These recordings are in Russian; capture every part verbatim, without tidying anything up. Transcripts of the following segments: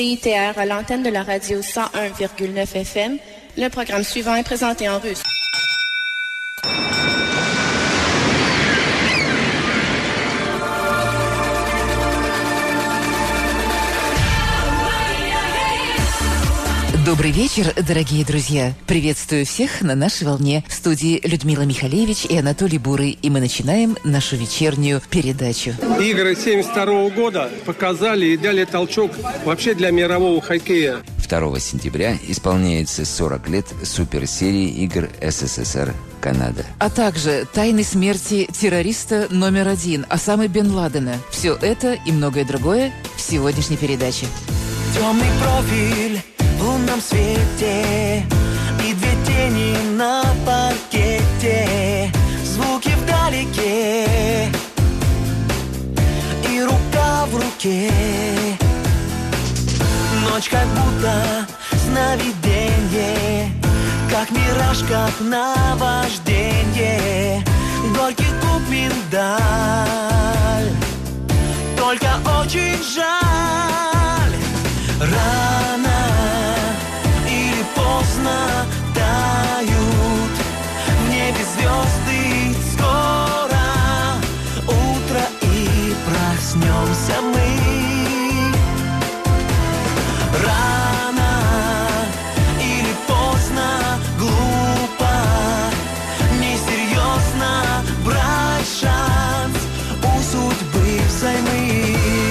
I T R à l'antenne de la radio cent un virgule neuf F M. Le programme suivant est présenté en russe. Добрый вечер, дорогие друзья. Приветствую всех на нашей волне. В студии Людмила Михалевич и Анатолий Бурый. И мы начинаем нашу вечернюю передачу. Игры семьдесят второго года показали и дали толчок вообще для мирового хоккея. второго сентября исполняется сорок лет суперсерии игр СССР Канада. А также тайны смерти террориста номер один Осамы бен Ладена. Все это и многое другое в сегодняшней передаче. Темный профиль в лунном свете и две тени на паркете, звуки вдалеке и рука в руке. Ночь как будто сновиденье, как мираж, как наважденье. Горький куб миндаль, только очень жаль. Рано или поздно тают в небе звезды. Скоро утро и проснемся мы. Рано или поздно, глупо, несерьезно брать шанс у судьбы взаймы.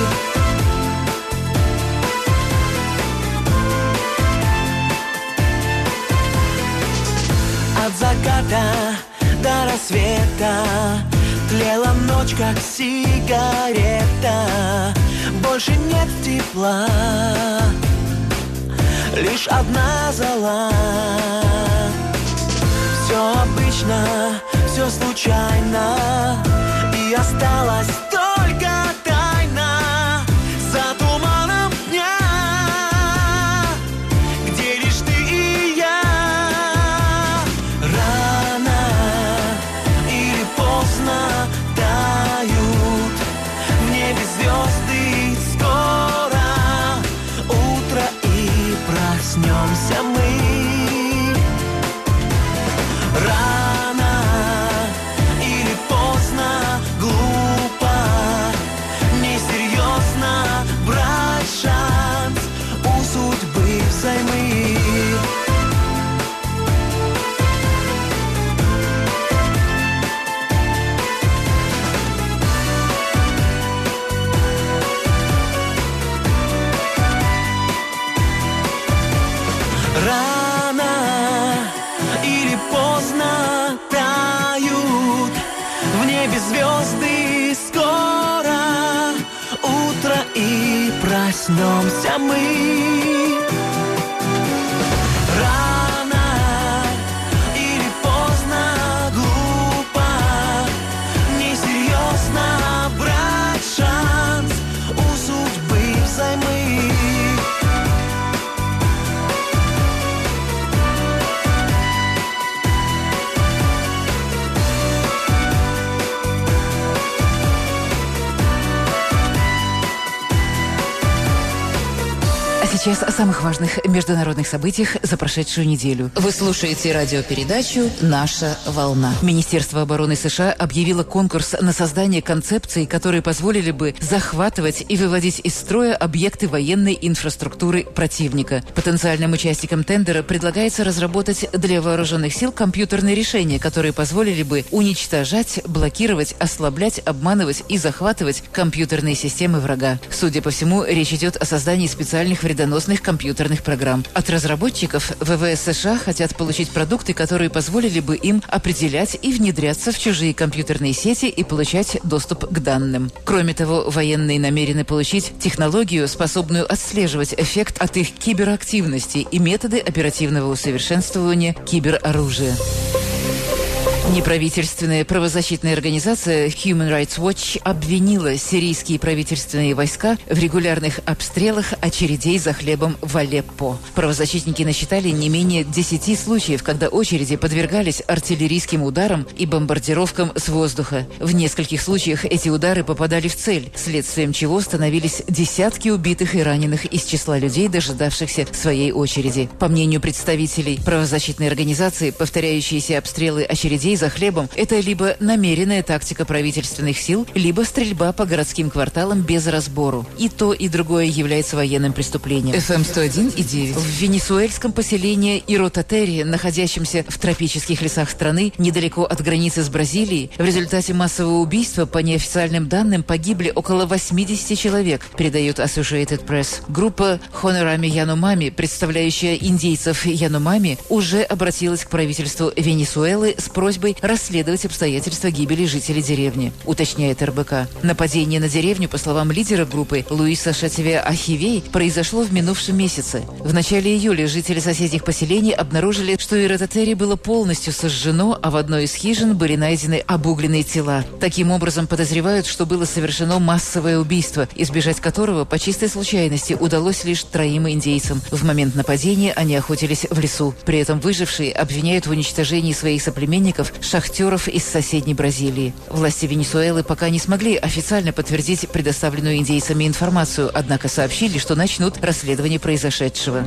От заката до рассвета тлела ночь, как сигарета. Больше нет тепла, лишь одна зола. Все обычно, все случайно, и осталось только тайна за туманом дня, где лишь ты и я. Рано или поздно тают в небе звезды. Скоро утро и проснемся мы. Рано или поздно, глупо, несерьезно брать шанс у судьбы взаймы. Рано или поздно тают в небе звезды. Скоро утро и проснемся мы. Рано или поздно, глупо, несерьезно брать шанс у судьбы взаймы. Сейчас о самых важных международных событиях за прошедшую неделю. Вы слушаете радиопередачу «Наша волна». Министерство обороны США объявило конкурс на создание концепций, которые позволили бы захватывать и выводить из строя объекты военной инфраструктуры противника. Потенциальным участникам тендера предлагается разработать для вооруженных сил компьютерные решения, которые позволили бы уничтожать, блокировать, ослаблять, обманывать и захватывать компьютерные системы врага. Судя по всему, речь идет о создании специальных вредоносных компьютерных программ. От разработчиков ВВС США хотят получить продукты, которые позволили бы им определять и внедряться в чужие компьютерные сети и получать доступ к данным. Кроме того, военные намерены получить технологию, способную отслеживать эффект от их киберактивности и методы оперативного усовершенствования кибероружия. Неправительственная правозащитная организация Human Rights Watch обвинила сирийские правительственные войска в регулярных обстрелах очередей за хлебом в Алеппо. Правозащитники насчитали не менее десяти случаев, когда очереди подвергались артиллерийским ударам и бомбардировкам с воздуха. В нескольких случаях эти удары попадали в цель, следствием чего становились десятки убитых и раненых из числа людей, дожидавшихся своей очереди. По мнению представителей правозащитной организации, повторяющиеся обстрелы очередей за хлебом – это либо намеренная тактика правительственных сил, либо стрельба по городским кварталам без разбору. И то, и другое является военным преступлением. эф эм сто один и девять. В венесуэльском поселении Иротатери, находящемся в тропических лесах страны, недалеко от границы с Бразилией, в результате массового убийства, по неофициальным данным, погибли около восьмидесяти человек, передает Associated Press. Группа Хонорами Яномами, представляющая индейцев Яномами, уже обратилась к правительству Венесуэлы с просьбой расследовать обстоятельства гибели жителей деревни, уточняет эр бэ ка. Нападение на деревню, по словам лидера группы Луиса Шативе Ахивей, произошло в минувшем месяце. В начале июля жители соседних поселений обнаружили, что Иротатери было полностью сожжено, а в одной из хижин были найдены обугленные тела. Таким образом, подозревают, что было совершено массовое убийство, избежать которого по чистой случайности удалось лишь троим индейцам. В момент нападения они охотились в лесу. При этом выжившие обвиняют в уничтожении своих соплеменников шахтеров из соседней Бразилии. Власти Венесуэлы пока не смогли официально подтвердить предоставленную индейцами информацию, однако сообщили, что начнут расследование произошедшего.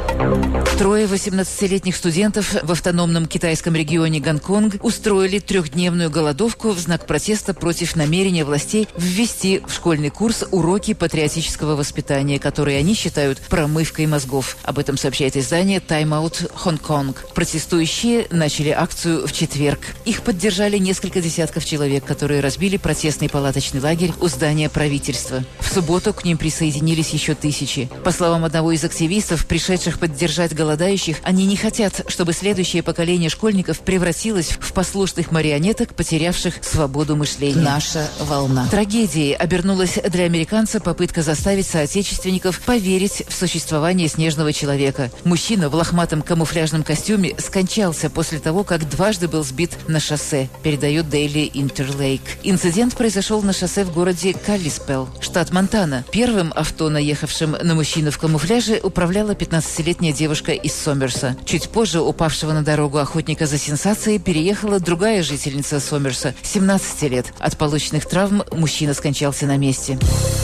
Трое восемнадцатилетних студентов в автономном китайском регионе Гонконг устроили трехдневную голодовку в знак протеста против намерения властей ввести в школьный курс уроки патриотического воспитания, которые они считают промывкой мозгов. Об этом сообщает издание Time Out Hong Kong. Протестующие начали акцию в четверг. Их поддержали несколько десятков человек, которые разбили протестный палаточный лагерь у здания правительства. В субботу к ним присоединились еще тысячи. По словам одного из активистов, пришедших поддержать голодающих, они не хотят, чтобы следующее поколение школьников превратилось в послушных марионеток, потерявших свободу мышления. Наша волна. Трагедией обернулась для американца попытка заставить соотечественников поверить в существование снежного человека. Мужчина в лохматом камуфляжном костюме скончался после того, как дважды был сбит на шоссе, передает Daily Interlake. Инцидент произошел на шоссе в городе Каллиспелл, штат Монтана. Первым авто, наехавшим на мужчину в камуфляже, управляла пятнадцатилетняя девушка из Сомерса. Чуть позже упавшего на дорогу охотника за сенсацией переехала другая жительница Сомерса, семнадцати лет. От полученных травм мужчина скончался на месте.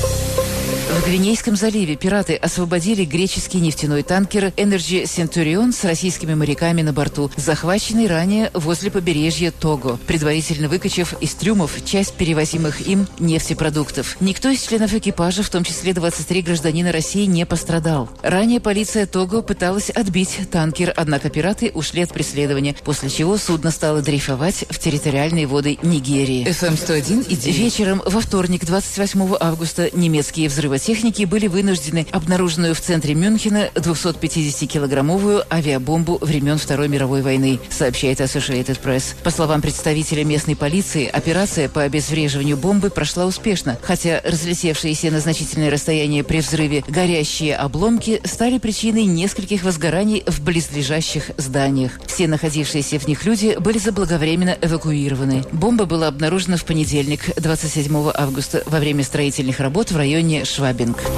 В Гвинейском заливе пираты освободили греческий нефтяной танкер Energy Centurion с российскими моряками на борту, захваченный ранее возле побережья Того, предварительно выкачав из трюмов часть перевозимых им нефтепродуктов. Никто из членов экипажа, в том числе двадцать три гражданина России, не пострадал. Ранее полиция Того пыталась отбить танкер, однако пираты ушли от преследования, после чего судно стало дрейфовать в территориальные воды Нигерии. эф эм сто один и девять. Вечером во вторник, двадцать восьмого августа, немецкие взрывотехники Техники были вынуждены обнаруженную в центре Мюнхена двухсотпятидесятикилограммовую авиабомбу времен Второй мировой войны, сообщает Associated Press. По словам представителя местной полиции, операция по обезвреживанию бомбы прошла успешно, хотя разлетевшиеся на значительное расстояние при взрыве горящие обломки стали причиной нескольких возгораний в близлежащих зданиях. Все находившиеся в них люди были заблаговременно эвакуированы. Бомба была обнаружена в понедельник, двадцать седьмого августа, во время строительных работ в районе Швабинг.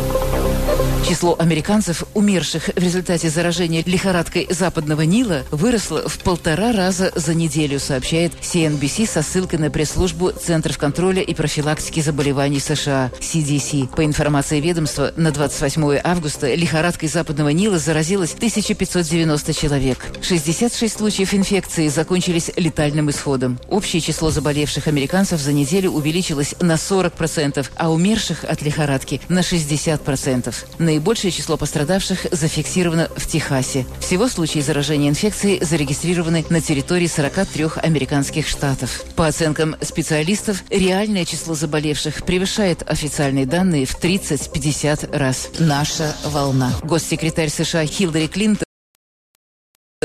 Число американцев, умерших в результате заражения лихорадкой Западного Нила, выросло в полтора раза за неделю, сообщает си эн би си со ссылкой на пресс-службу Центров контроля и профилактики заболеваний США си ди си. По информации ведомства, на двадцать восьмого августа лихорадкой Западного Нила заразилось тысяча пятьсот девяносто человек. шестьдесят шесть случаев инфекции закончились летальным исходом. Общее число заболевших американцев за неделю увеличилось на сорок процентов, а умерших от лихорадки на шестьдесят процентов. Наибольшее число пострадавших зафиксировано в Техасе. Всего случаи заражения инфекцией зарегистрированы на территории сорока трёх американских штатов. По оценкам специалистов, реальное число заболевших превышает официальные данные в тридцать-пятьдесят раз. Наша волна. Госсекретарь США Хиллари Клинтон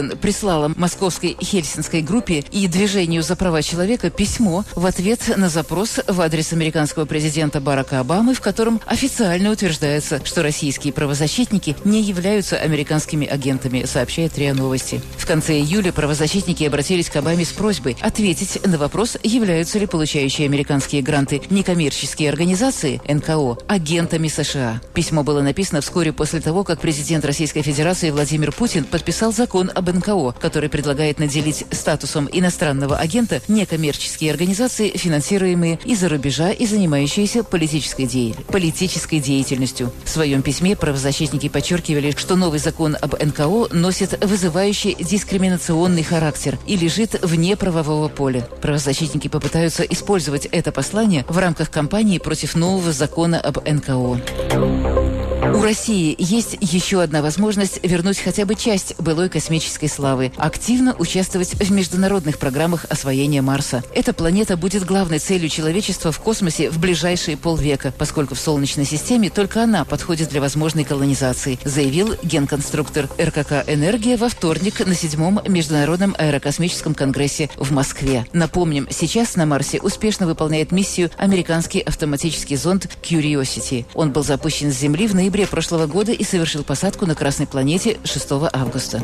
прислала московской хельсинской группе и движению за права человека письмо в ответ на запрос в адрес американского президента Барака Обамы, в котором официально утверждается, что российские правозащитники не являются американскими агентами, сообщает РИА Новости. В конце июля правозащитники обратились к Обаме с просьбой ответить на вопрос, являются ли получающие американские гранты некоммерческие организации, эн ка о, агентами США. Письмо было написано вскоре после того, как президент Российской Федерации Владимир Путин подписал закон об эн ка о, который предлагает наделить статусом иностранного агента некоммерческие организации, финансируемые из-за рубежа и занимающиеся политической, де... политической деятельностью. В своем письме правозащитники подчеркивали, что новый закон об эн ка о носит вызывающий дискриминационный характер и лежит вне правового поля. Правозащитники попытаются использовать это послание в рамках кампании против нового закона об эн ка о. У России есть еще одна возможность вернуть хотя бы часть былой космической славы – активно участвовать в международных программах освоения Марса. Эта планета будет главной целью человечества в космосе в ближайшие полвека, поскольку в Солнечной системе только она подходит для возможной колонизации, заявил генконструктор эр ка ка «Энергия» во вторник на седьмом Международном аэрокосмическом конгрессе в Москве. Напомним, сейчас на Марсе успешно выполняет миссию американский автоматический зонд Curiosity. Он был запущен с Земли в ноябре прошлого года и совершил посадку на Красной планете шестого августа.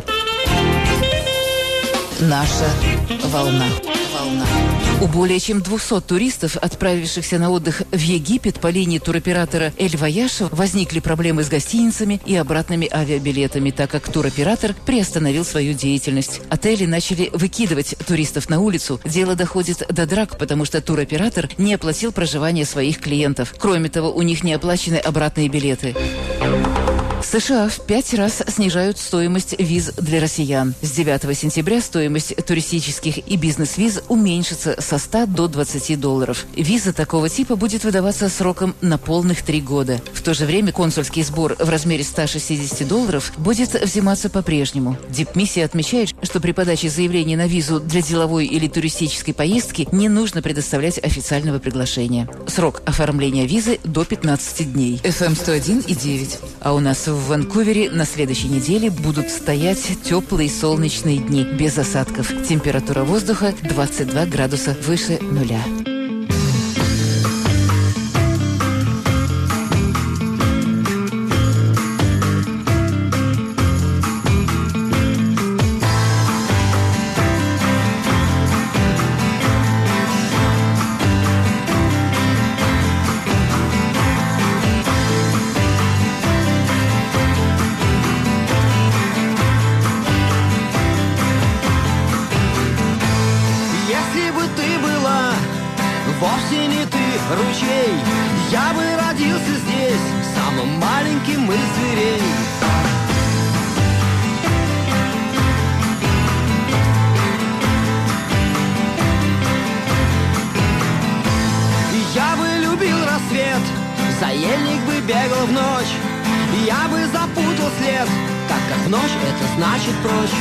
Наша волна. Волна. У более чем двухсот туристов, отправившихся на отдых в Египет по линии туроператора «Эль Вояж», возникли проблемы с гостиницами и обратными авиабилетами, так как туроператор приостановил свою деятельность. Отели начали выкидывать туристов на улицу. Дело доходит до драк, потому что туроператор не оплатил проживание своих клиентов. Кроме того, у них не оплачены обратные билеты. США в пять раз снижают стоимость виз для россиян. С девятого сентября стоимость туристических и бизнес-виз уменьшится со ста до двадцати долларов. Виза такого типа будет выдаваться сроком на полных три года. В то же время консульский сбор в размере ста шестидесяти долларов будет взиматься по-прежнему. Дипмиссия отмечает, что при подаче заявления на визу для деловой или туристической поездки не нужно предоставлять официального приглашения. Срок оформления визы до пятнадцати дней. эф эм сто один и девять. А у нас в Ванкувере на следующей неделе будут стоять теплые солнечные дни без осадков. Температура воздуха двадцать два градуса выше нуля. Вовсе не ты, ручей, я бы родился здесь, самым маленьким из зверей. Я бы любил рассвет, за ельник бы бегал в ночь, я бы запутал след, так как в ночь это значит прочь.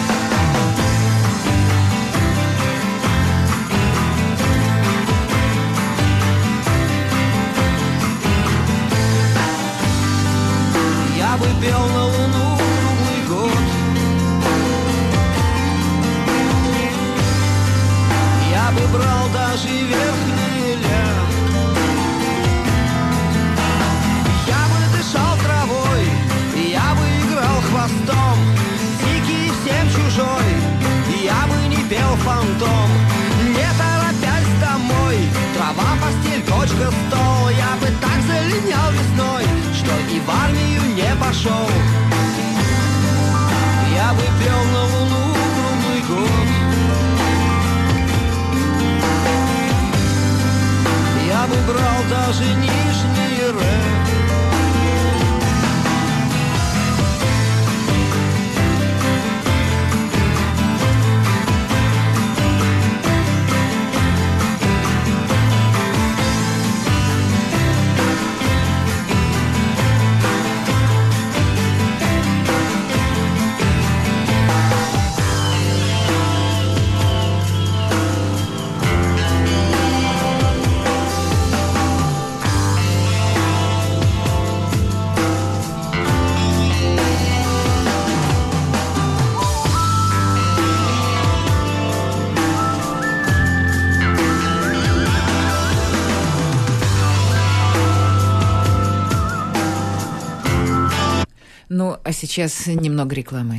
Я бы пел на луну круглый год, я бы брал даже верхний лед, я бы дышал травой, я бы играл хвостом, дикий всем чужой, я бы не пел фантом, не торопясь домой, трава, постель, точка, стол, я бы так залинял весной, что и в армию не пошел. Я бы пел на луну круглый год, я бы брал даже нижний рэп. А сейчас немного рекламы.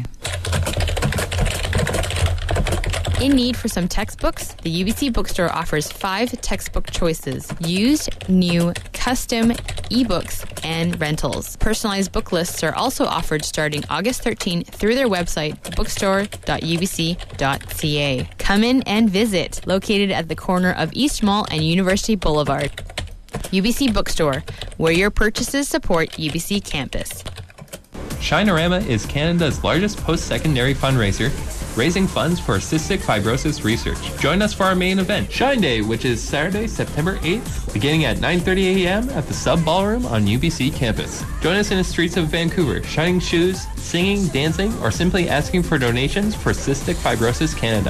In need for some textbooks? The U B C Bookstore offers five textbook choices: used, new, custom, ebooks, and rentals. Personalized book lists are also offered starting August thirteenth through their website, bookstore dot u b c dot c a. Come in and visit, located at the corner of East Mall and University Boulevard. U B C Bookstore, where your purchases support U B C campus. Shinerama is Canada's largest post-secondary fundraiser, raising funds for cystic fibrosis research. Join us for our main event, Shine Day, which is Saturday, September eighth, beginning at nine thirty a.m. at the Sub Ballroom on U B C campus. Join us in the streets of Vancouver, shining shoes, singing, dancing, or simply asking for donations for Cystic Fibrosis Canada.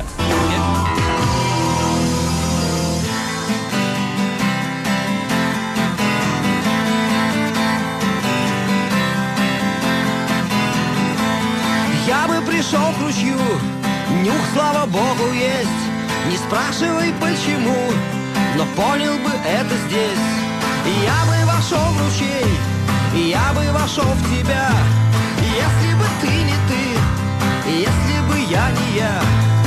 Я бы пришел к ручью, нюх, слава богу, есть. Не спрашивай почему, но понял бы это здесь. И я бы вошел в ручей, и я бы вошел в тебя, если бы ты не ты, если бы я не я.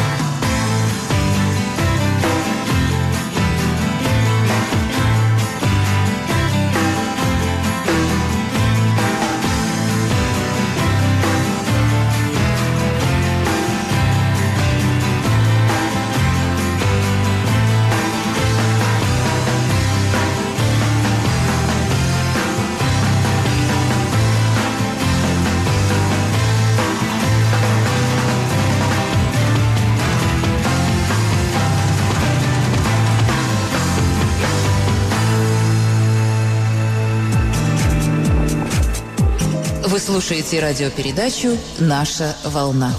Вы слушаете радиопередачу «Наша волна».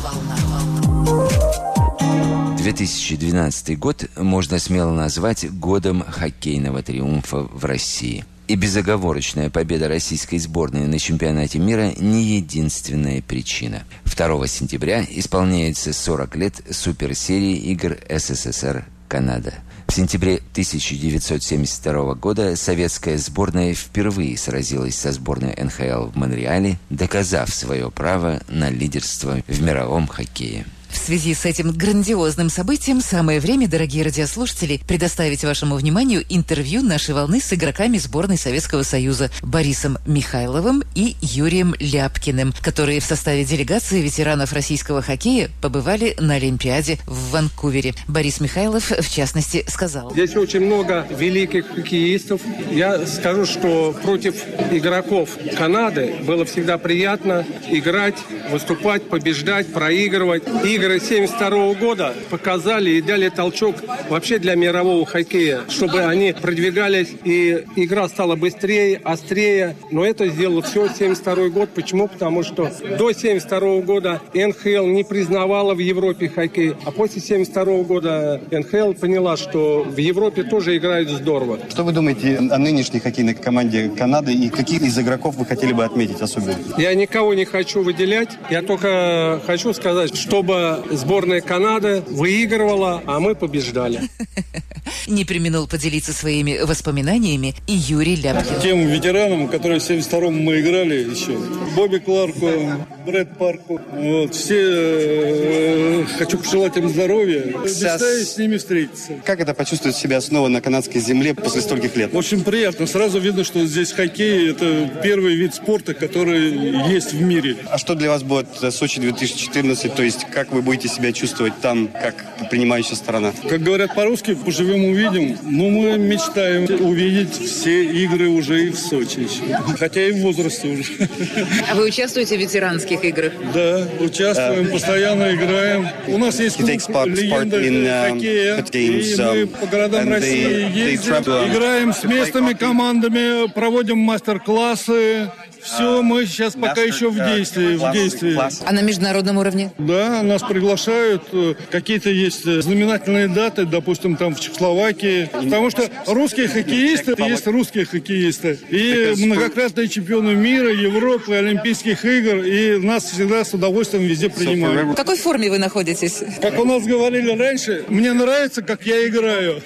две тысячи двенадцатый год можно смело назвать годом хоккейного триумфа в России. И безоговорочная победа российской сборной на чемпионате мира не единственная причина. второго сентября исполняется сорок лет суперсерии игр СССР «Канада». В сентябре тысяча девятьсот семьдесят второго года советская сборная впервые сразилась со сборной эн ха эл в Монреале, доказав свое право на лидерство в мировом хоккее. В связи с этим грандиозным событием самое время, дорогие радиослушатели, предоставить вашему вниманию интервью нашей волны с игроками сборной Советского Союза Борисом Михайловым и Юрием Ляпкиным, которые в составе делегации ветеранов российского хоккея побывали на Олимпиаде в Ванкувере. Борис Михайлов, в частности, сказал: Здесь очень много великих хоккеистов. Я скажу, что против игроков Канады было всегда приятно играть, выступать, побеждать, проигрывать. Игры семьдесят второго года показали и дали толчок вообще для мирового хоккея, чтобы они продвигались, и игра стала быстрее, острее. Но это сделал все семьдесят второй год. Почему? Потому что до семьдесят второго года эн ха эл не признавала в Европе хоккей, а после семьдесят второго года эн ха эл поняла, что в Европе тоже играют здорово. Что вы думаете о нынешней хоккейной команде Канады и каких из игроков вы хотели бы отметить особенно? Я никого не хочу выделять. Я только хочу сказать, чтобы сборная Канады выигрывала, а мы побеждали. Не преминул поделиться своими воспоминаниями и Юрий Ляпкин. Тем ветеранам, которые в семьдесят втором мы играли еще. Бобби Кларку, Брэд Парку. Вот, все э, хочу пожелать им здоровья. Мечтаю с ними встретиться. Как это почувствовать себя снова на канадской земле после стольких лет? Очень приятно. Сразу видно, что здесь хоккей – это первый вид спорта, который есть в мире. А что для вас будет Сочи две тысячи четырнадцать? То есть как вы будете себя чувствовать там, как принимающая сторона? Как говорят по-русски, поживем увидим. Но мы мечтаем увидеть все игры уже и в Сочи еще. Хотя и в возрасте уже. А вы участвуете в ветеранских играх? Да, участвуем, uh, постоянно играем. У нас есть клуб легенды хоккея. И мы по городам России ездим, играем с местными командами, проводим мастер-классы. Все, мы сейчас пока еще в действии, в действии. А на международном уровне? Да, нас приглашают. Какие-то есть знаменательные даты, допустим, там в Чехословакии. Потому что русские хоккеисты, есть русские хоккеисты. И многократные чемпионы мира, Европы, Олимпийских игр. И нас всегда с удовольствием везде принимают. В какой форме вы находитесь? Как у нас говорили раньше, мне нравится, как я играю.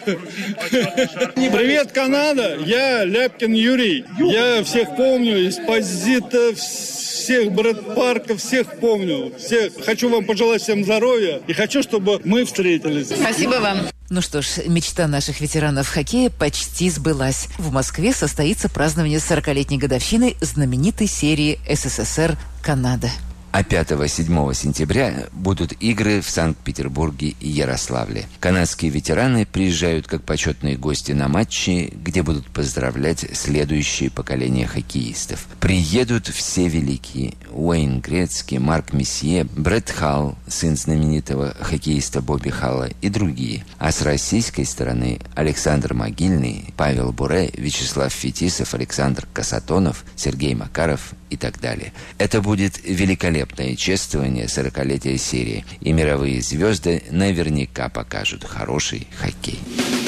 Привет, Канада! Я Ляпкин Юрий. Я всех помню из Зита, всех Брэд Парка, всех помню. Всех. Хочу вам пожелать всем здоровья и хочу, чтобы мы встретились. Спасибо вам. Ну что ж, мечта наших ветеранов хоккея почти сбылась. В Москве состоится празднование сорокалетней годовщины знаменитой серии СССР «Канада». А пятого-седьмого сентября будут игры в Санкт-Петербурге и Ярославле. Канадские ветераны приезжают как почетные гости на матчи, где будут поздравлять следующие поколения хоккеистов. Приедут все великие: Уэйн Грецкий, Марк Месье, Брэд Халл, сын знаменитого хоккеиста Бобби Халла, и другие. А с российской стороны Александр Могильный, Павел Буре, Вячеслав Фетисов, Александр Касатонов, Сергей Макаров и так далее. Это будет великолепное чествование сорокалетия серии, и мировые звезды наверняка покажут хороший хоккей.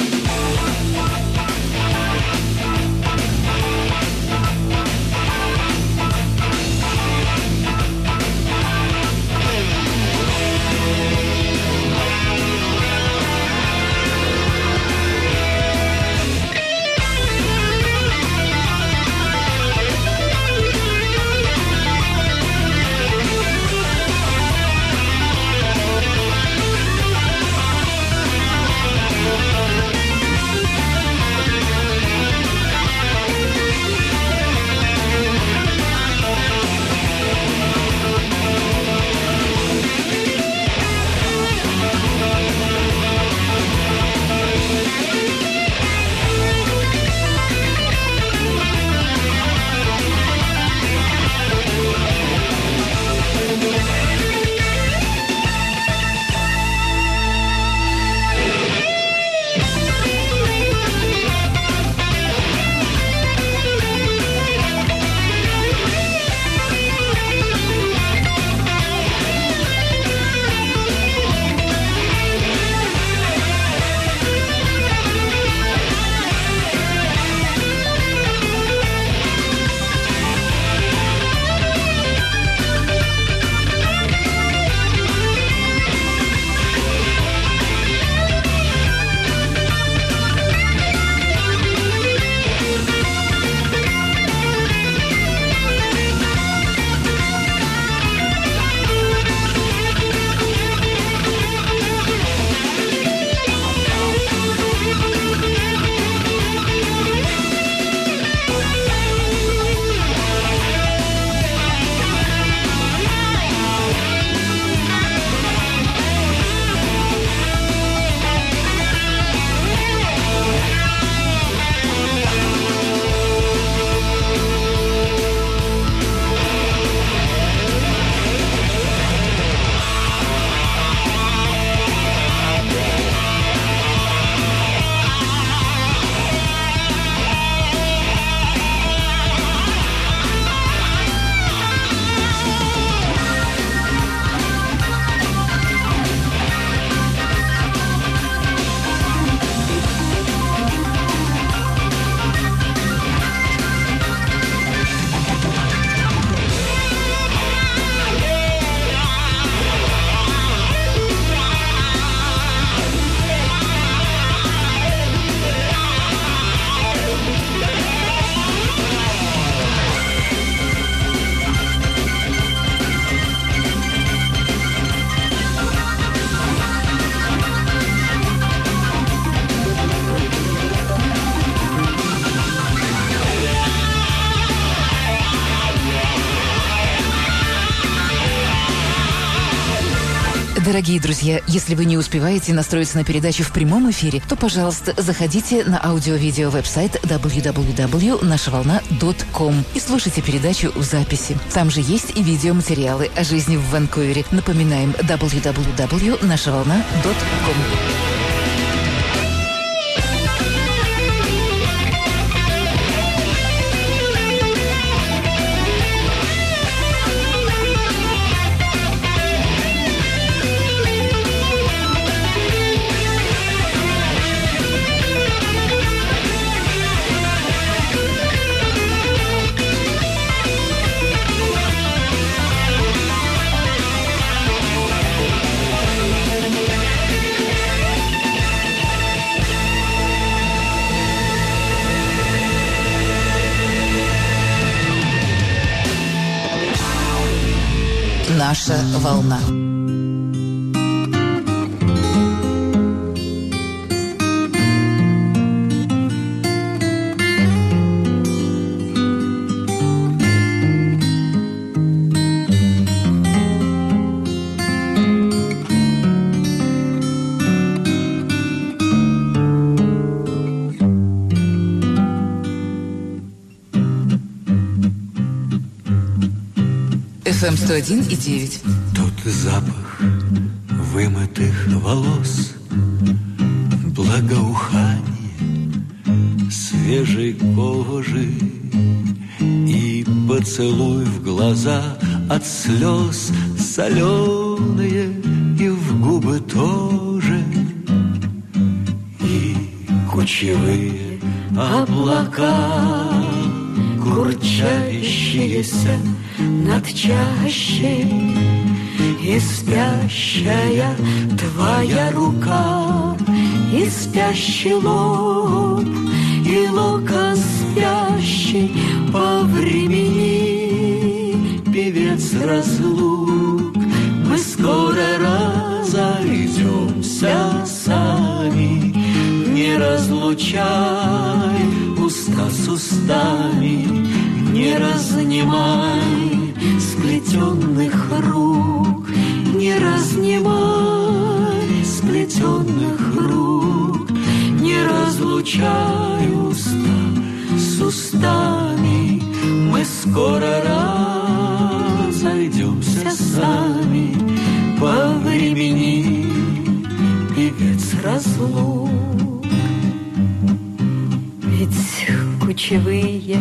Дорогие друзья, если вы не успеваете настроиться на передачу в прямом эфире, то, пожалуйста, заходите на аудио-видео веб-сайт дабл ю дабл ю дабл ю точка наша волна точка ком и слушайте передачу в записи. Там же есть и видеоматериалы о жизни в Ванкувере. Напоминаем, дабл ю дабл ю дабл ю точка наша волна точка ком. Наша волна. эф эм сто один и девять. Тут запах вымытых волос, благоухание свежей кожи и поцелуй в глаза от слез соленые и в губы тоже, и кучевые облака, курчавящиеся над чащей, и спящая твоя рука, и спящий лоб, и локон спящий по времени, певец разлук. Мы скоро разойдемся сами, не разлучай уста с устами, не разнимай сплетенных рук, не разнимай сплетенных рук, не разлучай уста с устами. Мы скоро разойдемся сами по времени, певец разлук. Ведь кучевые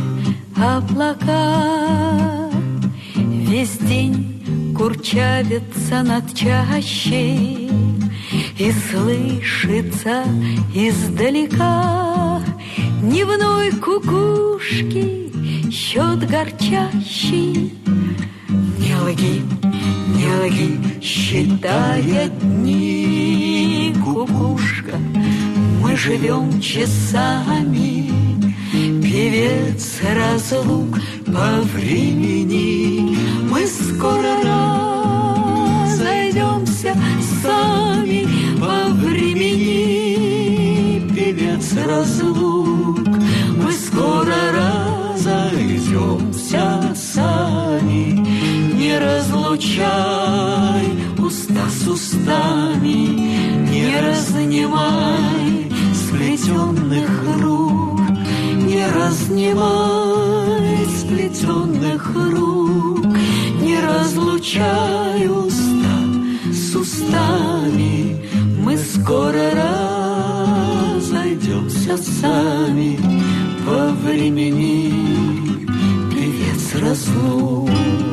облака весь день курчавятся над чащей, и слышится издалека дневной кукушки счет горчащий. Не лги, не лги, считая дни, кукушка, мы живем часами. Певец разлук по времени, мы скоро разойдемся сами по времени. Певец разлук, мы скоро разойдемся сами, не разлучай уста с устами, не разнимай сплетенных рук, не разнимай сплетенных рук, не разлучай уста с устами. Мы скоро разойдемся сами по времени, певец разлук.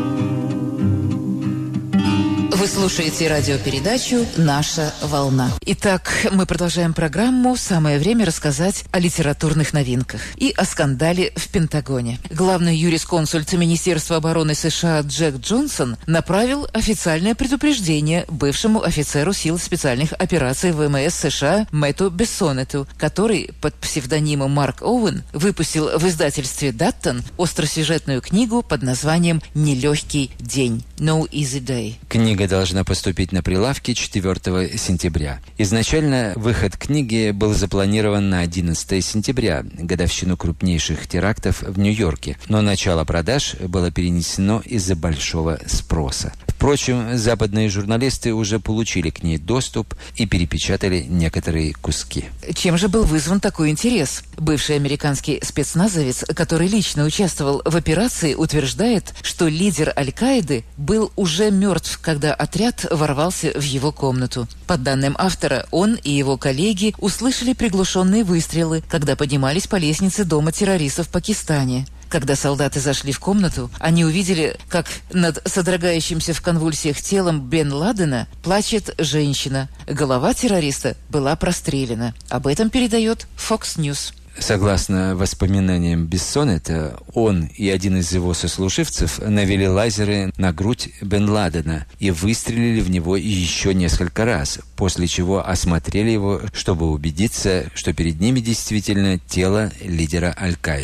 Вы слушаете радиопередачу «Наша волна». Итак, мы продолжаем программу. Самое время рассказать о литературных новинках и о скандале в Пентагоне. Главный юрисконсульт Министерства обороны США Джек Джонсон направил официальное предупреждение бывшему офицеру сил специальных операций ВМС США Мэтту Бессонету, который под псевдонимом Марк Оуэн выпустил в издательстве Даттон остросюжетную книгу под названием «Нелегкий день» (No Easy Day). Книга должна поступить на прилавки четвёртого сентября. Изначально выход книги был запланирован на одиннадцатое сентября, годовщину крупнейших терактов в Нью-Йорке, но начало продаж было перенесено из-за большого спроса. Впрочем, западные журналисты уже получили к ней доступ и перепечатали некоторые куски. Чем же был вызван такой интерес? Бывший американский спецназовец, который лично участвовал в операции, утверждает, что лидер Аль-Каиды был уже мертв, когда отряд ворвался в его комнату. По данным автора, он и его коллеги услышали приглушенные выстрелы, когда поднимались по лестнице дома террористов в Пакистане. Когда солдаты зашли в комнату, они увидели, как над содрогающимся в конвульсиях телом Бен Ладена плачет женщина. Голова террориста была прострелена. Об этом передает Fox News. Согласно воспоминаниям Бессонета, он и один из его сослуживцев навели лазеры на грудь Бен Ладена и выстрелили в него еще несколько раз, после чего осмотрели его, чтобы убедиться, что перед ними действительно тело лидера Аль-Каиды.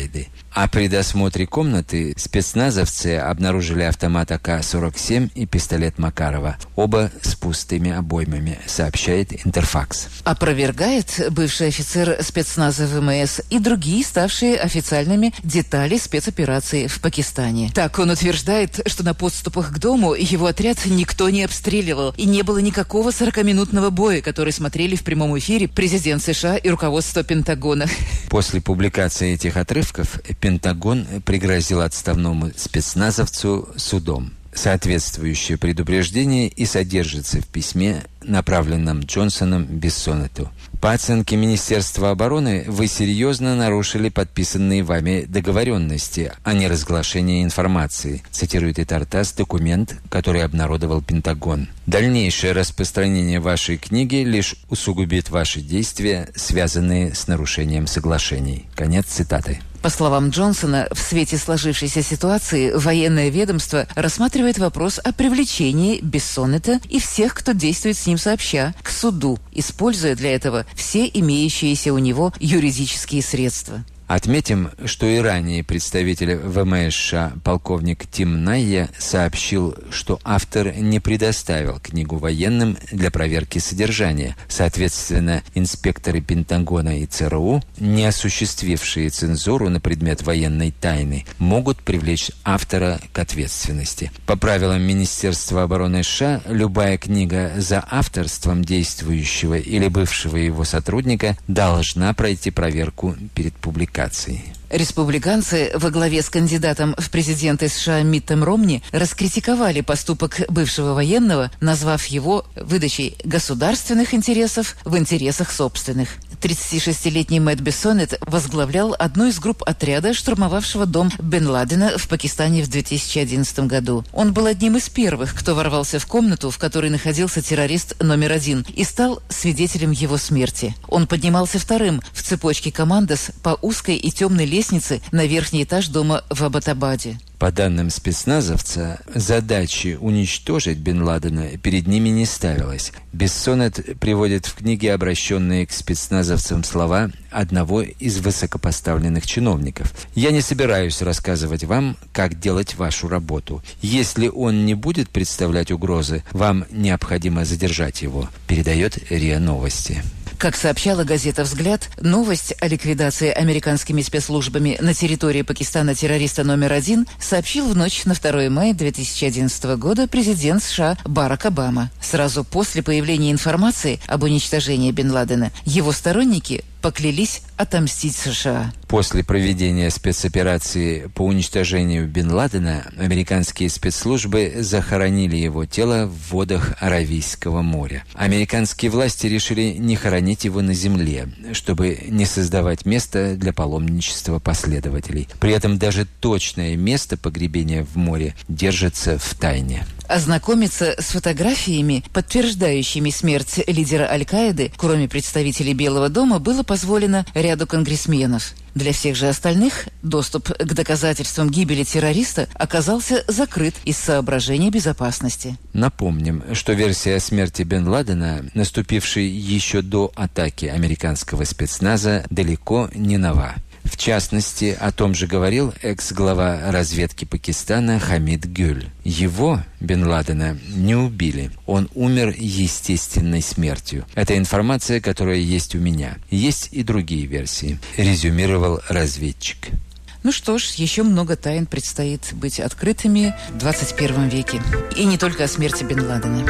А при досмотре комнаты спецназовцы обнаружили автомат А К сорок семь и пистолет Макарова, оба с пустыми обоймами, сообщает Интерфакс. Опровергает бывший офицер спецназа В М С и другие ставшие официальными детали спецоперации в Пакистане. Так он утверждает, что на подступах к дому его отряд никто не обстреливал и не было никакого сорокаминутного боя, который смотрели в прямом эфире президент США и руководство Пентагона. После публикации этих отрывков Пентагон пригрозил отставному спецназовцу судом. Соответствующее предупреждение и содержится в письме, направленном Джонсоном Бессонету. По оценке Министерства обороны, вы серьезно нарушили подписанные вами договоренности о неразглашении информации, цитирует Итартас документ, который обнародовал Пентагон. Дальнейшее распространение вашей книги лишь усугубит ваши действия, связанные с нарушением соглашений. Конец цитаты. По словам Джонсона, в свете сложившейся ситуации военное ведомство рассматривает вопрос о привлечении Бессонета и всех, кто действует с ним сообща, к суду, используя для этого все имеющиеся у него юридические средства. Отметим, что и ранее представитель В М С США полковник Тим Найя сообщил, что автор не предоставил книгу военным для проверки содержания. Соответственно, инспекторы Пентагона и Ц Р У, не осуществившие цензуру на предмет военной тайны, могут привлечь автора к ответственности. По правилам Министерства обороны США, любая книга за авторством действующего или бывшего его сотрудника должна пройти проверку перед публикацией. Республиканцы во главе с кандидатом в президенты США Миттом Ромни раскритиковали поступок бывшего военного, назвав его выдачей государственных интересов в интересах собственных. тридцатишестилетний Мэтт Бессонет возглавлял одну из групп отряда, штурмовавшего дом Бен Ладена в Пакистане в две тысячи одиннадцатом году. Он был одним из первых, кто ворвался в комнату, в которой находился террорист номер один, и стал свидетелем его смерти. Он поднимался вторым в цепочке командос по узкой и темной лестнице на верхний этаж дома в Аббатабаде. По данным спецназовца, задачи уничтожить Бен Ладена перед ними не ставилось. Бессонет приводит в книге обращенные к спецназовцам слова одного из высокопоставленных чиновников. «Я не собираюсь рассказывать вам, как делать вашу работу. Если он не будет представлять угрозы, вам необходимо задержать его», передает РИА Новости. Как сообщала газета «Взгляд», новость о ликвидации американскими спецслужбами на территории Пакистана террориста номер один сообщил в ночь на второе мая две тысячи одиннадцатого года президент США Барак Обама. Сразу после появления информации об уничтожении Бен Ладена его сторонники поклялись отомстить США. После проведения спецоперации по уничтожению Бен Ладена американские спецслужбы захоронили его тело в водах Аравийского моря. Американские власти решили не хоронить его на земле, чтобы не создавать место для паломничества последователей. При этом даже точное место погребения в море держится в тайне. Ознакомиться с фотографиями, подтверждающими смерть лидера Аль-Каиды, кроме представителей Белого дома, было позволено ряду конгрессменов. Для всех же остальных доступ к доказательствам гибели террориста оказался закрыт из соображений безопасности. Напомним, что версия о смерти Бен Ладена, наступившей еще до атаки американского спецназа, далеко не нова. В частности, о том же говорил экс-глава разведки Пакистана Хамид Гюль. Его, Бен Ладена, не убили. Он умер естественной смертью. Это информация, которая есть у меня. Есть и другие версии, резюмировал разведчик. Ну что ж, еще много тайн предстоит быть открытыми в двадцать первом веке. И не только о смерти Бен Ладена.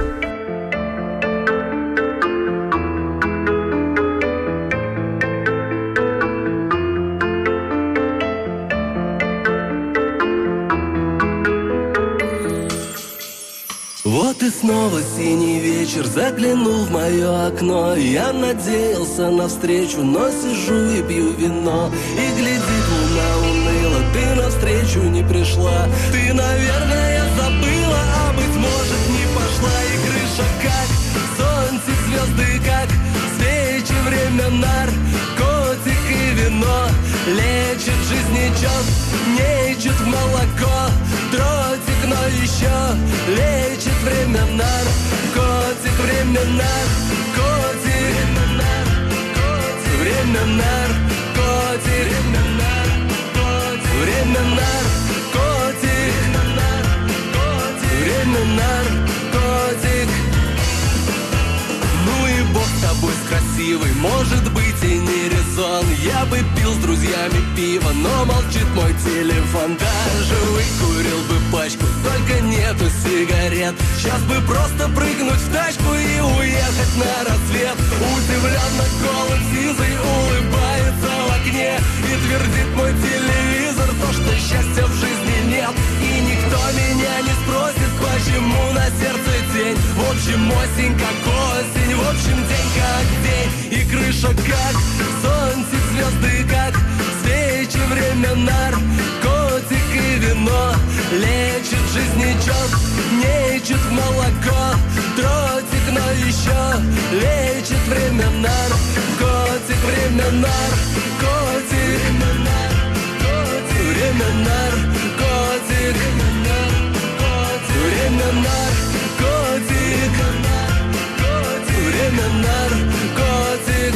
Вот и снова синий вечер заглянул в мое окно. Я надеялся на встречу, но сижу и пью вино. И глядит луна уныло, ты навстречу не пришла. Ты, наверное, забыла, а быть может не пошла. И крыша как зонтик, звезды как свечи, время наркотик и вино. Лечит жизнечет, нечет в молоко. Дротик, но еще лечит время наркотик. Время наркотик. Время наркотик. Время наркотик. красивый, может быть и не резон. Я бы пил с друзьями пиво, но молчит мой телефон. Даже выкурил бы пачку, только нету сигарет. Сейчас бы просто прыгнуть в тачку и уехать на рассвет. Удивленно голым сизый улыбается в окне и твердит мой телевизор то, что счастья в жизни нет. И никто меня не спросит, почему на сердце тень. В общем, осень как осень, в общем, день как день. И крыша как зонтик, звезды как свечи, время наркотик и вино. Лечит жизнь нечет в молоко. Дротик, но еще лечит время наркотик, время наркотик, время наркотик, время наркотик, время наркотик, время наркотик.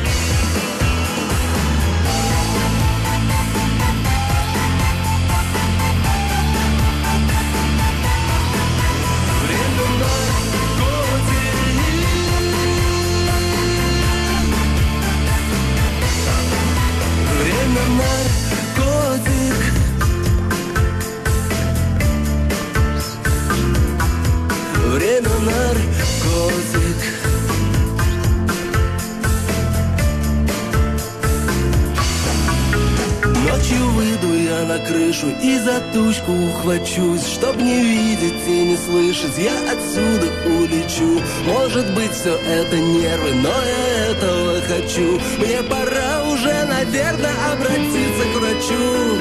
Время наркотик. Ночью выйду я на крышу и за тучку ухвачусь. Чтоб не видеть и не слышать, я отсюда улечу. Может быть, все это нервы, но я этого хочу. Мне пора уже, наверное, обратиться к врачу.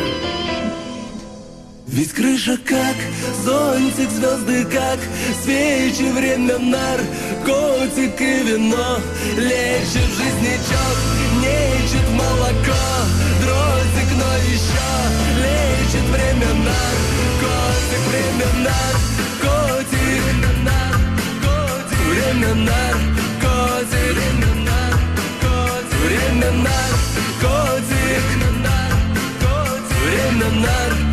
Ведь крыша как зонтик, звезды как свечи, время наркотик и вино. Лечит жизничок, нечет молоко. Дротик, но еще лечит время наркотик, время наркотик, время наркотик, время наркотик, время наркотик.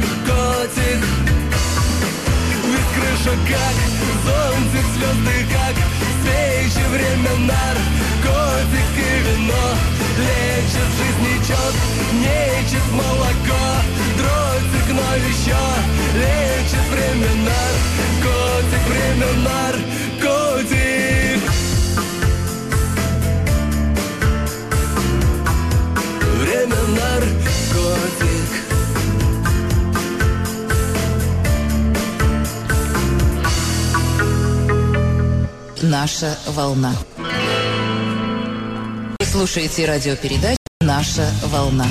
Ведь крыша как зонтик, звезды как свечи, время наркотик и вино. Лечит жизничок, нечет молоко. Дротик, но еще лечит время наркотик, время наркотик. Время наркотик. Наша волна. Вы слушаете радиопередачу «Наша волна».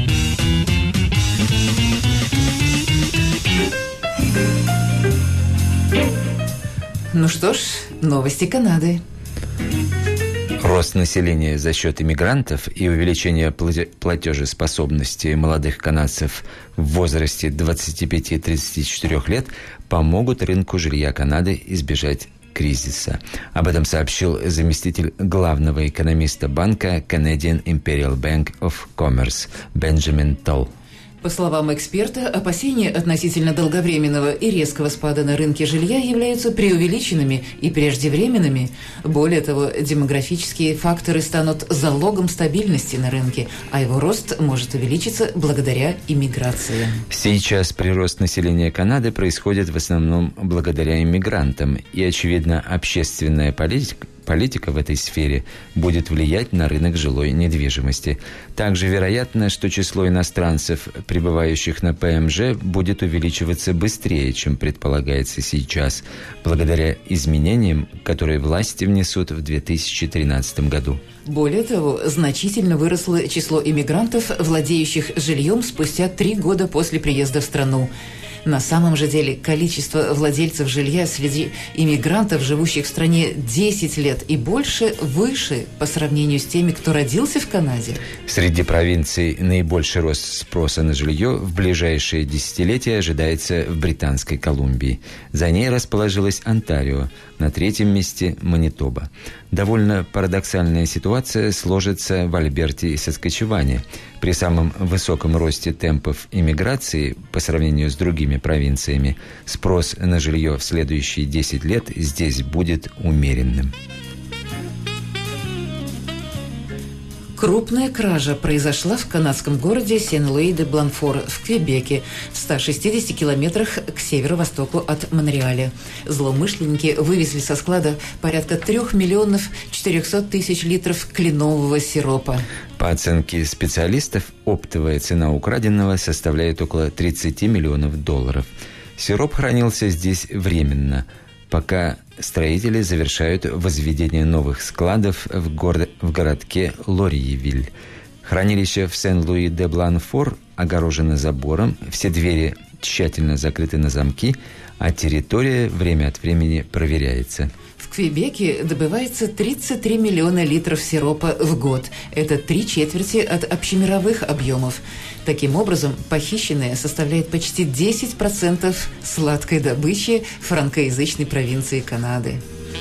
Ну что ж, новости Канады. Рост населения за счет иммигрантов и увеличение платежеспособности молодых канадцев в возрасте двадцати пяти - тридцати четырёх лет помогут рынку жилья Канады избежать кризиса. Об этом сообщил заместитель главного экономиста банка Canadian Imperial Bank of Commerce Бенджамин Толл. По словам эксперта, опасения относительно долговременного и резкого спада на рынке жилья являются преувеличенными и преждевременными. Более того, демографические факторы станут залогом стабильности на рынке, а его рост может увеличиться благодаря иммиграции. Сейчас прирост населения Канады происходит в основном благодаря иммигрантам, и, очевидно, общественная политика Политика в этой сфере будет влиять на рынок жилой недвижимости. Также вероятно, что число иностранцев, прибывающих на ПМЖ, будет увеличиваться быстрее, чем предполагается сейчас, благодаря изменениям, которые власти внесут в две тысячи тринадцатом году. Более того, значительно выросло число иммигрантов, владеющих жильем спустя три года после приезда в страну. На самом же деле количество владельцев жилья среди иммигрантов, живущих в стране десять лет и больше, выше по сравнению с теми, кто родился в Канаде. Среди провинций наибольший рост спроса на жилье в ближайшие десятилетия ожидается в Британской Колумбии. За ней расположилась Онтарио, на третьем месте Манитоба. Довольно парадоксальная ситуация сложится в Альберте и Саскачеване. При самом высоком росте темпов иммиграции по сравнению с другими провинциями, спрос на жилье в следующие десять лет здесь будет умеренным. Крупная кража произошла в канадском городе Сен-Луи-де-Бланфор в Квебеке, в ста шестидесяти километрах к северо-востоку от Монреаля. Злоумышленники вывезли со склада порядка трех миллионов четырехсот тысяч литров кленового сиропа. По оценке специалистов, оптовая цена украденного составляет около тридцати миллионов долларов. Сироп хранился здесь временно, пока строители завершают возведение новых складов в, гор... в городке Лориевиль. Хранилище в Сен-Луи-де-Бланфор огорожено забором, все двери тщательно закрыты на замки, а территория время от времени проверяется. В Квебеке добывается тридцать три миллиона литров сиропа в год. Это три четверти от общемировых объемов. Таким образом, похищенное составляет почти десять процентов сладкой добычи франкоязычной провинции Канады.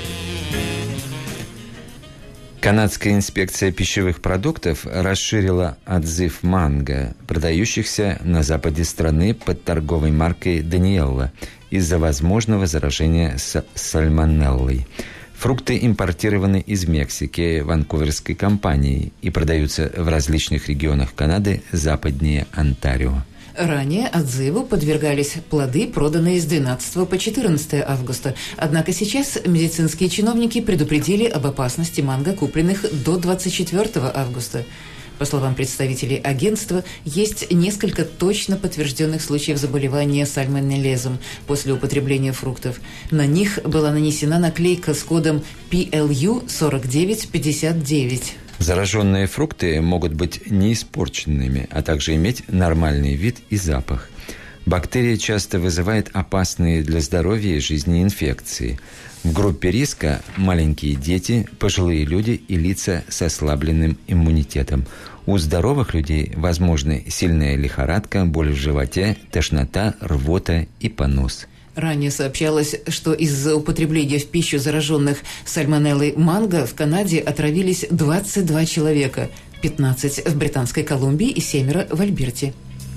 Канадская инспекция пищевых продуктов расширила отзыв манго, продающихся на западе страны под торговой маркой «Даниэлла», из-за возможного заражения с сальмонеллой. Фрукты импортированы из Мексики ванкуверской компанией и продаются в различных регионах Канады западнее Онтарио. Ранее отзыву подвергались плоды, проданные с двенадцатого по четырнадцатое августа. Однако сейчас медицинские чиновники предупредили об опасности манго, купленных до двадцать четвёртого августа. По словам представителей агентства, есть несколько точно подтвержденных случаев заболевания сальмонеллезом после употребления фруктов. На них была нанесена наклейка с кодом пи эл ю сорок девять пятьдесят девять. Зараженные фрукты могут быть неиспорченными, а также иметь нормальный вид и запах. Бактерия часто вызывает опасные для здоровья и жизни инфекции. В группе риска маленькие дети, пожилые люди и лица с ослабленным иммунитетом. У здоровых людей возможны сильная лихорадка, боль в животе, тошнота, рвота и понос. Ранее сообщалось, что из-за употребления в пищу зараженных сальмонеллой манго в Канаде отравились двадцать два человека, пятнадцать в Британской Колумбии и семеро в Альберте.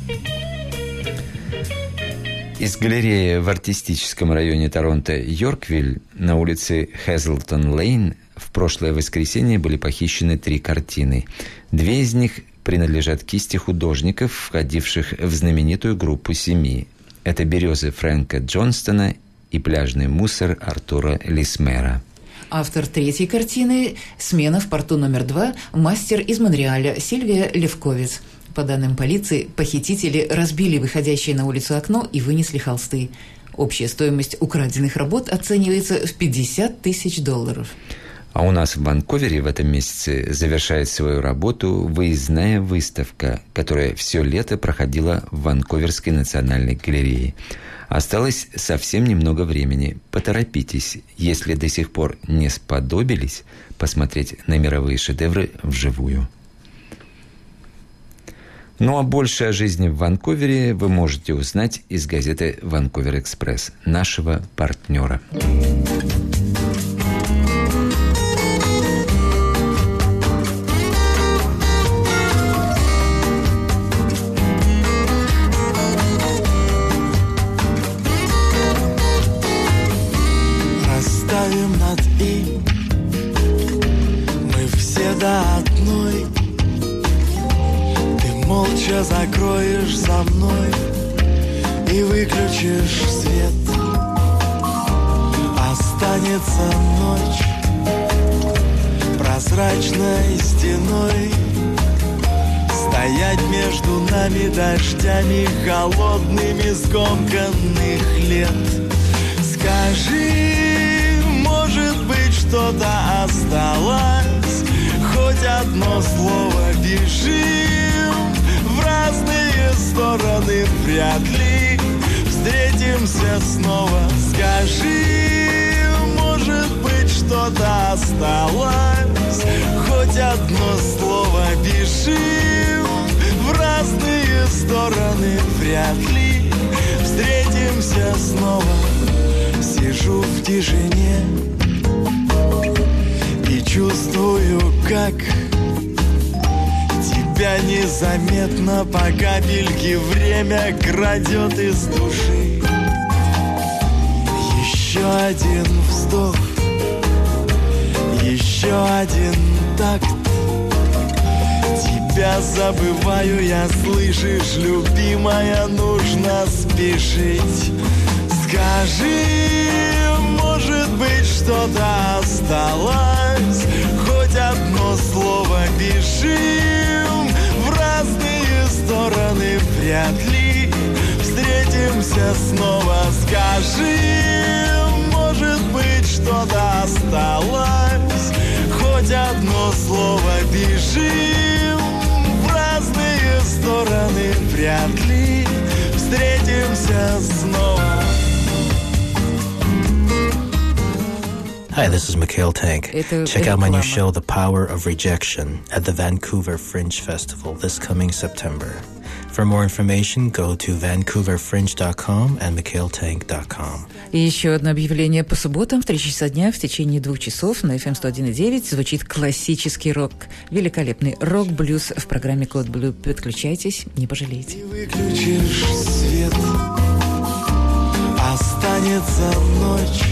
Из галереи в артистическом районе Торонто Йорквиль на улице Хэзлтон-Лейн в прошлое воскресенье были похищены три картины. Две из них принадлежат кисти художников, входивших в знаменитую группу семи. Это «Березы» Фрэнка Джонстона и «Пляжный мусор» Артура Лисмера. Автор третьей картины «Смена в порту номер два» мастер из Монреаля Сильвия Левковец. По данным полиции, похитители разбили выходящее на улицу окно и вынесли холсты. Общая стоимость украденных работ оценивается в пятьдесят тысяч долларов. А у нас в Ванкувере в этом месяце завершает свою работу выездная выставка, которая все лето проходила в Ванкуверской национальной галерее. Осталось совсем немного времени. Поторопитесь, если до сих пор не сподобились посмотреть на мировые шедевры вживую. Ну а больше о жизни в Ванкувере вы можете узнать из газеты «Ванкувер Экспресс», нашего партнера. Расставим над им мы все до одной. Молча закроешь за мной и выключишь свет. Останется ночь прозрачной стеной, стоять между нами дождями холодными скомканных лет. Скажи, может быть, что-то осталось, хоть одно слово пиши. В разные стороны вряд ли встретимся снова. Скажи, может быть, что-то осталось, хоть одно слово пиши. В разные стороны вряд ли встретимся снова. Сижу в тишине и чувствую, как тебя незаметно по капельке время крадет из души. Еще один вздох, еще один такт, тебя забываю я, слышишь, любимая, нужно спешить. Скажи, может быть, что-то осталось, хоть одно слово, бежим в разные стороны, вряд ли встретимся снова. Скажи, может быть, что-то осталось, хоть одно слово, бежим в разные стороны, вряд ли встретимся снова. Hi, this is Mikhail Tank. Check out my new show, The Power of Rejection, at the Vancouver Fringe Festival this coming September. For more information, go to vancouver fringe dot com and mikhail tank dot com. И еще одно объявление. По субботам в три часа дня в течение двух часов на эф эм сто один и девять звучит классический рок. Великолепный рок-блюз в программе Код Блю. Подключайтесь, не пожалеете. Выключишь свет, останется ночь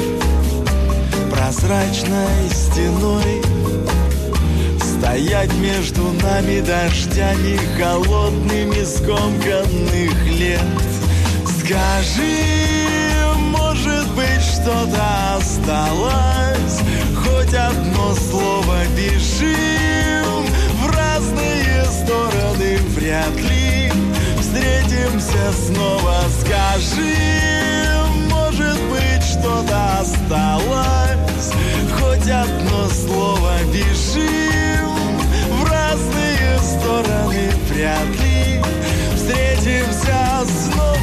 прозрачной стеной, стоять между нами дождями холодными скомканных лет. Скажи, может быть, что-то осталось, хоть одно слово, бежим в разные стороны, вряд ли встретимся снова. Скажи, может быть, что-то осталось, хоть одно слово, бежим в разные стороны, вряд ли встретимся снова.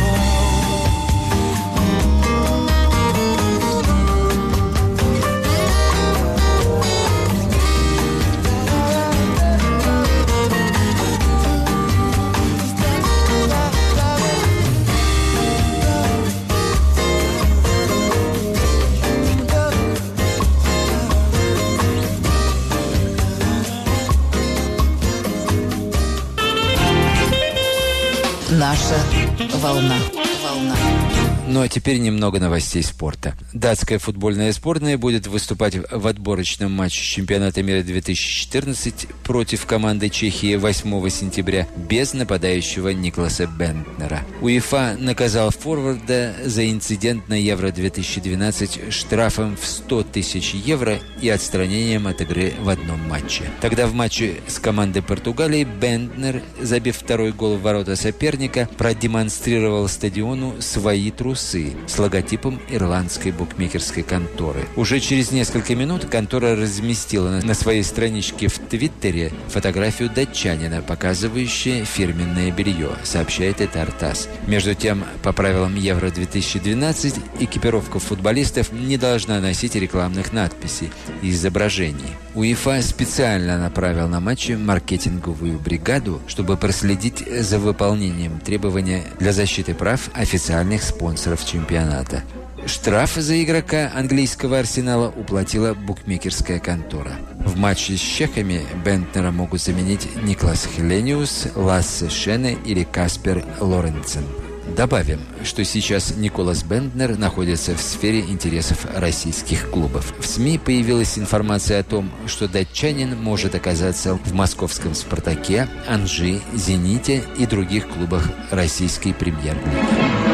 Наша волна. Волна. Ну а теперь немного новостей спорта. Датская футбольная сборная будет выступать в отборочном матче чемпионата мира две тысячи четырнадцать против команды Чехии восьмого сентября без нападающего Никласа Бентнера. УЕФА наказал форварда за инцидент на Евро две тысячи двенадцать штрафом в сто тысяч евро и отстранением от игры в одном матче. Тогда в матче с командой Португалии Бентнер, забив второй гол в ворота соперника, продемонстрировал стадиону свои трусы с логотипом ирландской букмекерской конторы. Уже через несколько минут контора разместила на своей страничке в Твиттере фотографию датчанина, показывающую фирменное белье, сообщает это ТАСС. Между тем, по правилам Евро две тысячи двенадцать, экипировка футболистов не должна носить рекламных надписей и изображений. УЕФА специально направил на матчи маркетинговую бригаду, чтобы проследить за выполнением требования для защиты прав официальных спонсоров чемпионата. Штраф за игрока английского «Арсенала» уплатила букмекерская контора. В матче с чехами Бентнера могут заменить Никлас Хелениус, Лассе Шене или Каспер Лоренцен. Добавим, что сейчас Николас Бентнер находится в сфере интересов российских клубов. В СМИ появилась информация о том, что датчанин может оказаться в московском «Спартаке», «Анжи», «Зените» и других клубах российской премьер-лиги.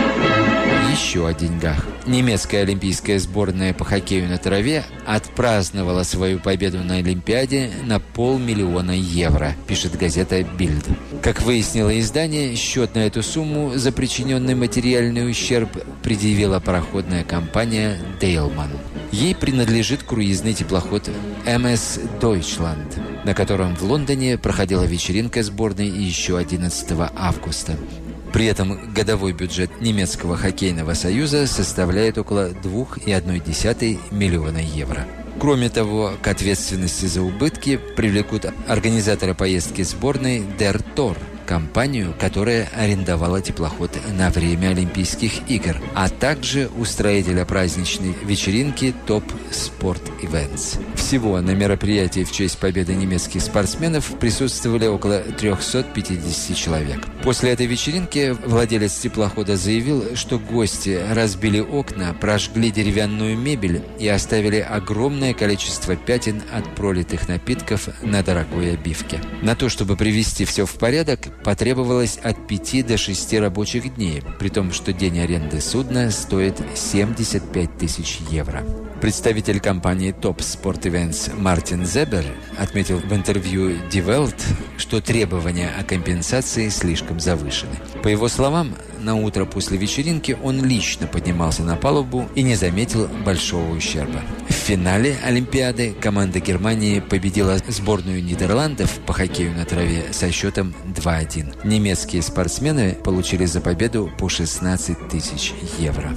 Еще о деньгах. Немецкая олимпийская сборная по хоккею на траве отпраздновала свою победу на Олимпиаде на полмиллиона евро, пишет газета «Бильд». Как выяснило издание, счет на эту сумму за причиненный материальный ущерб предъявила пароходная компания «Дейлман». Ей принадлежит круизный теплоход эм эс Deutschland, на котором в Лондоне проходила вечеринка сборной еще одиннадцатого августа. При этом годовой бюджет немецкого хоккейного союза составляет около два целых одна десятая миллиона евро. Кроме того, к ответственности за убытки привлекут организатора поездки сборной Der Tor, компанию, которая арендовала теплоход на время Олимпийских игр, а также устроителя праздничной вечеринки Top Sport Events. Всего на мероприятии в честь победы немецких спортсменов присутствовали около триста пятьдесят человек. После этой вечеринки владелец теплохода заявил, что гости разбили окна, прожгли деревянную мебель и оставили огромное количество пятен от пролитых напитков на дорогой обивке. На то, чтобы привести все в порядок, потребовалось от пяти до шести рабочих дней, при том, что день аренды судна стоит семьдесят пять тысяч евро. Представитель компании Top Sport Events Мартин Зебер отметил в интервью Die Welt, что требования о компенсации слишком завышены. По его словам, на утро после вечеринки он лично поднимался на палубу и не заметил большого ущерба. В финале Олимпиады команда Германии победила сборную Нидерландов по хоккею на траве со счетом два один. Немецкие спортсмены получили за победу по шестнадцать тысяч евро.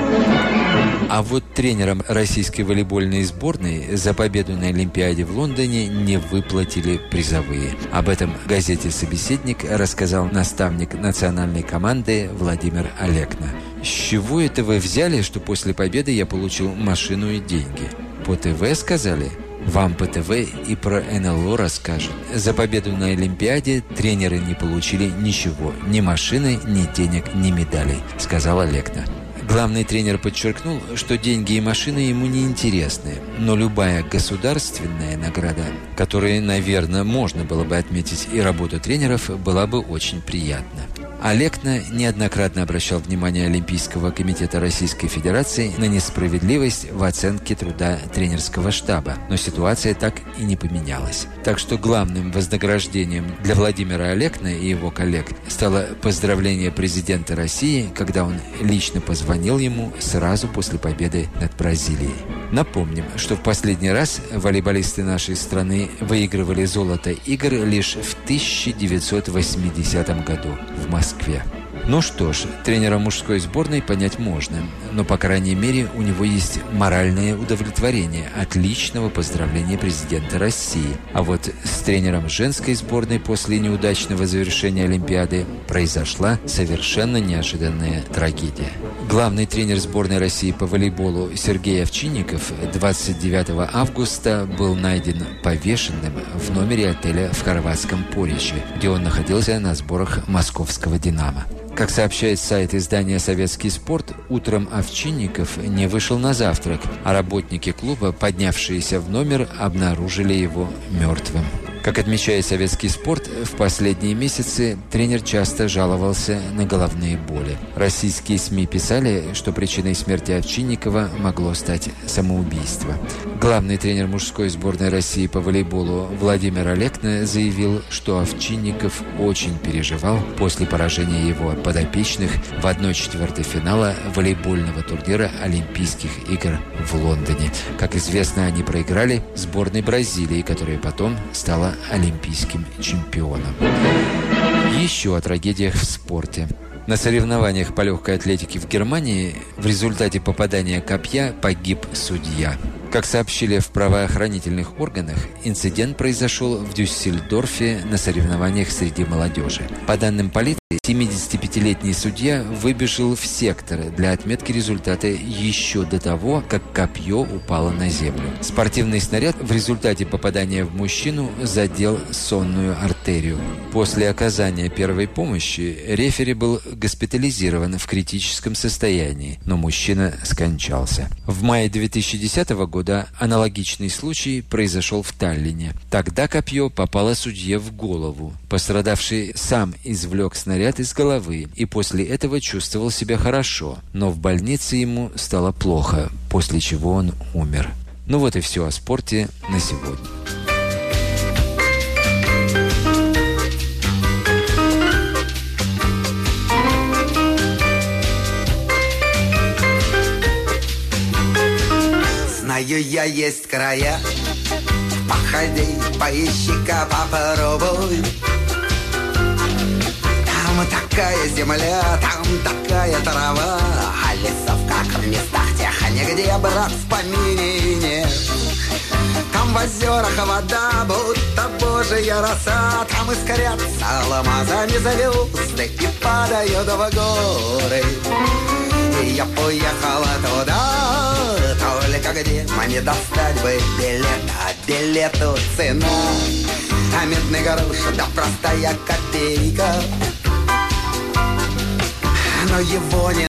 А вот тренерам российской волейбольной сборной за победу на Олимпиаде в Лондоне не выплатили призовые. Об этом в газете «Собеседник» рассказал наставник национальной команды Владимир Олекна. «С чего это вы взяли, что после победы я получил машину и деньги? По ТВ сказали?» Вам по ТВ и про эн эл о расскажут. За победу на Олимпиаде тренеры не получили ничего. Ни машины, ни денег, ни медалей, сказал Олекна. Главный тренер подчеркнул, что деньги и машины ему не интересны, но любая государственная награда, которой, наверное, можно было бы отметить и работу тренеров, была бы очень приятна. Олекна неоднократно обращал внимание Олимпийского комитета Российской Федерации на несправедливость в оценке труда тренерского штаба, но ситуация так и не поменялась. Так что главным вознаграждением для Владимира Олекна и его коллег стало поздравление президента России, когда он лично позвонил ему сразу после победы над Бразилией. Напомним, что в последний раз волейболисты нашей страны выигрывали золото игр лишь в тысяча девятьсот восьмидесятом году в Москве. Ну что ж, тренера мужской сборной понять можно, но, по крайней мере, у него есть моральное удовлетворение от личного поздравления президента России. А вот с тренером женской сборной после неудачного завершения Олимпиады произошла совершенно неожиданная трагедия. Главный тренер сборной России по волейболу Сергей Овчинников двадцать девятого августа был найден повешенным в номере отеля в хорватском Поречи, где он находился на сборах московского «Динамо». Как сообщает сайт издания «Советский спорт», утром Овчинников не вышел на завтрак, а работники клуба, поднявшиеся в номер, обнаружили его мертвым. Как отмечает «Советский спорт», в последние месяцы тренер часто жаловался на головные боли. Российские СМИ писали, что причиной смерти Овчинникова могло стать самоубийство. Главный тренер мужской сборной России по волейболу Владимир Олекна заявил, что Овчинников очень переживал после поражения его подопечных в одной четвертой финала волейбольного турнира Олимпийских игр в Лондоне. Как известно, они проиграли сборной Бразилии, которая потом стала олимпийским чемпионом. Еще о трагедиях в спорте. На соревнованиях по легкой атлетике в Германии в результате попадания копья погиб судья. Как сообщили в правоохранительных органах, инцидент произошел в Дюссельдорфе на соревнованиях среди молодежи. По данным полиции, семидесятипятилетний судья выбежал в сектор для отметки результата еще до того, как копье упало на землю. Спортивный снаряд в результате попадания в мужчину задел сонную артерию. После оказания первой помощи рефери был госпитализирован в критическом состоянии, но мужчина скончался. В мае две тысячи десятого года аналогичный случай произошел в Таллине. Тогда копье попало судье в голову. Пострадавший сам извлек снаряд из головы и после этого чувствовал себя хорошо, но в больнице ему стало плохо, после чего он умер. Ну вот и все о спорте на сегодня. Знаю я, есть края, походи, поищи-ка, попробуй. Там такая земля, там такая трава, а лесов, как в местах тех, нигде, брат, в помине нет. Там в озерах вода, будто Божья рыжая роса, там искрятся алмазами звезды и падают в горы. И я поехала туда, только где мне достать бы билет, а билету цена, а медный грош, да простая копейка. Но его не